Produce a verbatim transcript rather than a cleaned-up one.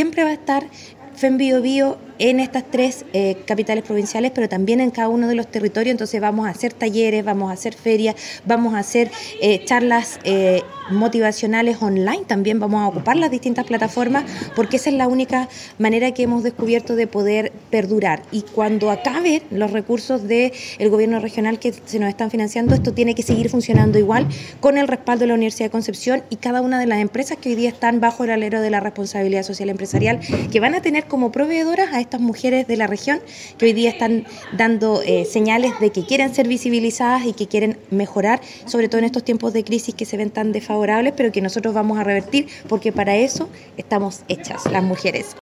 siempre va a estar FEM Bio Bio en estas tres eh, capitales provinciales, pero también en cada uno de los territorios. Entonces vamos a hacer talleres, vamos a hacer ferias, vamos a hacer eh, charlas eh, motivacionales online, también vamos a ocupar las distintas plataformas, porque esa es la única manera que hemos descubierto de poder perdurar. Y cuando acaben los recursos del gobierno regional que se nos están financiando, esto tiene que seguir funcionando igual, con el respaldo de la Universidad de Concepción y cada una de las empresas que hoy día están bajo el alero de la responsabilidad social empresarial, que van a tener como proveedoras a estas mujeres de la región que hoy día están dando eh, señales de que quieren ser visibilizadas y que quieren mejorar, sobre todo en estos tiempos de crisis que se ven tan desfavorables, pero que nosotros vamos a revertir, porque para eso estamos hechas las mujeres.